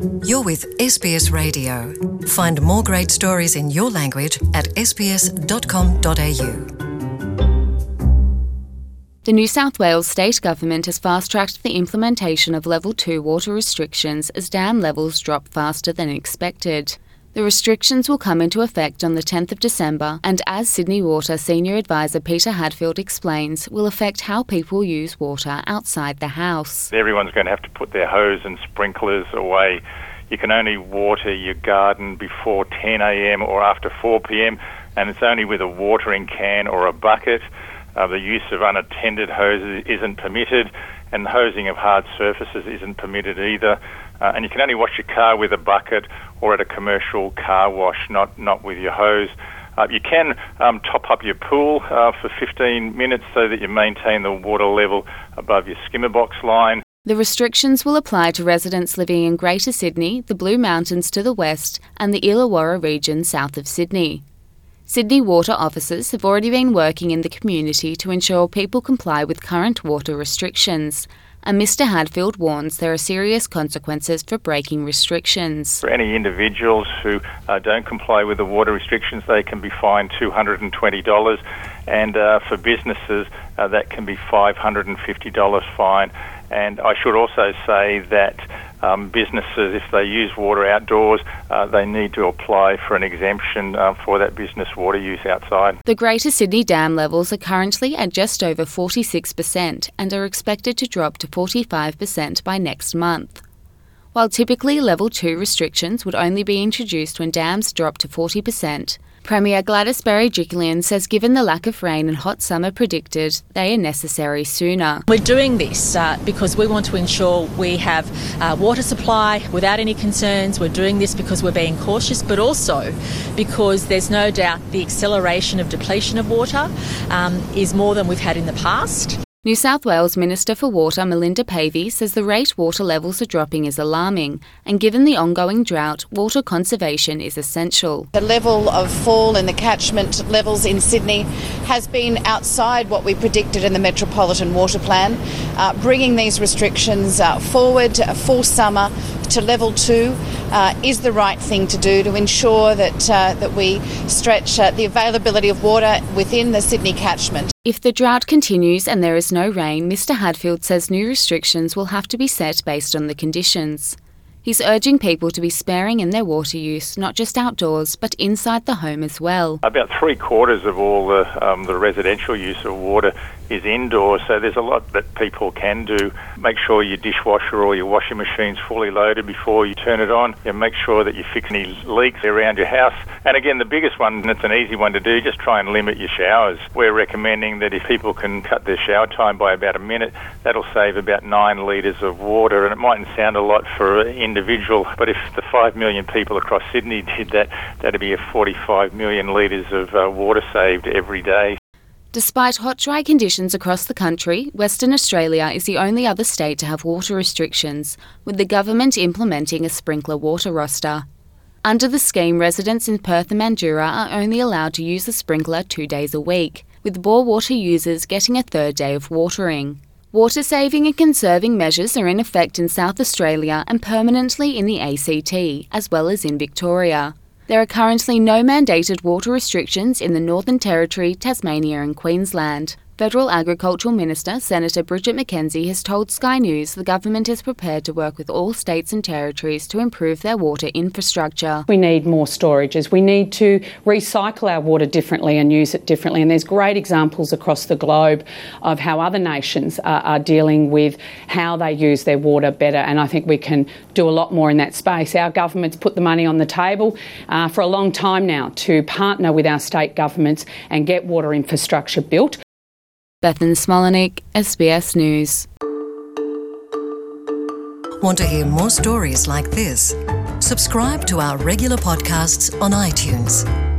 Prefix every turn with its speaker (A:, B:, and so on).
A: You're with SBS Radio. Find more great stories in your language at sbs.com.au.
B: The New South Wales State Government has fast-tracked the implementation of Level 2 water restrictions as dam levels drop faster than expected. The restrictions will come into effect on the 10th of December and, as Sydney Water Senior Advisor Peter Hadfield explains, will affect how people use water outside the house.
C: Everyone's going to have to put their hose and sprinklers away. You can only water your garden before 10 a.m. or after 4 p.m, and it's only with a watering can or a bucket. The use of unattended hoses isn't permitted, and the hosing of hard surfaces isn't permitted either. And you can only wash your car with a bucket or at a commercial car wash, not with your hose. You can top up your pool for 15 minutes so that you maintain the water level above your skimmer box line.
B: The restrictions will apply to residents living in Greater Sydney, the Blue Mountains to the west, and the Illawarra region south of Sydney. Sydney Water officers have already been working in the community to ensure people comply with current water restrictions, and Mr Hadfield warns there are serious consequences for breaking restrictions.
C: For any individuals who don't comply with the water restrictions, they can be fined $220, and for businesses that can be $550 fine. And I should also say that businesses, if they use water outdoors, they need to apply for an exemption for that business water use outside.
B: The Greater Sydney dam levels are currently at just over 46% and are expected to drop to 45% by next month. While typically Level 2 restrictions would only be introduced when dams drop to 40%, Premier Gladys Berejiklian says given the lack of rain and hot summer predicted, they are necessary sooner.
D: We're doing this because we want to ensure we have water supply without any concerns. We're doing this because we're being cautious, but also because there's no doubt the acceleration of depletion of water is more than we've had in the past.
B: New South Wales Minister for Water Melinda Pavey says the rate water levels are dropping is alarming, and given the ongoing drought, water conservation is essential.
E: The level of fall in the catchment levels in Sydney has been outside what we predicted in the Metropolitan Water Plan. Bringing these restrictions forward for summer to Level 2 is the right thing to do to ensure that we stretch the availability of water within the Sydney catchment.
B: If the drought continues and there is no rain, Mr Hadfield says new restrictions will have to be set based on the conditions. He's urging people to be sparing in their water use, not just outdoors, but inside the home as well.
C: About 3/4 of all the residential use of water is indoors, so there's a lot that people can do. Make sure your dishwasher or your washing machine's fully loaded before you turn it on. And make sure that you fix any leaks around your house. And again, the biggest one, and it's an easy one to do, just try and limit your showers. We're recommending that if people can cut their shower time by about a minute, that'll save about 9 litres of water. And it mightn't sound a lot for an individual, but if the 5 million people across Sydney did that, that'd be a 45 million litres of water saved every day.
B: Despite hot, dry conditions across the country, Western Australia is the only other state to have water restrictions, with the government implementing a sprinkler water roster. Under the scheme, residents in Perth and Mandurah are only allowed to use the sprinkler 2 days a week, with bore water users getting a third day of watering. Water saving and conserving measures are in effect in South Australia and permanently in the ACT, as well as in Victoria. There are currently no mandated water restrictions in the Northern Territory, Tasmania and Queensland. Federal Agricultural Minister Senator Bridget McKenzie has told Sky News the government is prepared to work with all states and territories to improve their water infrastructure.
F: We need more storages. We need to recycle our water differently and use it differently. And there's great examples across the globe of how other nations are dealing with how they use their water better. And I think we can do a lot more in that space. Our government's put the money on the table for a long time now to partner with our state governments and get water infrastructure built.
B: Bethan Smolenic, SBS News.
A: Want to hear more stories like this? Subscribe to our regular podcasts on iTunes.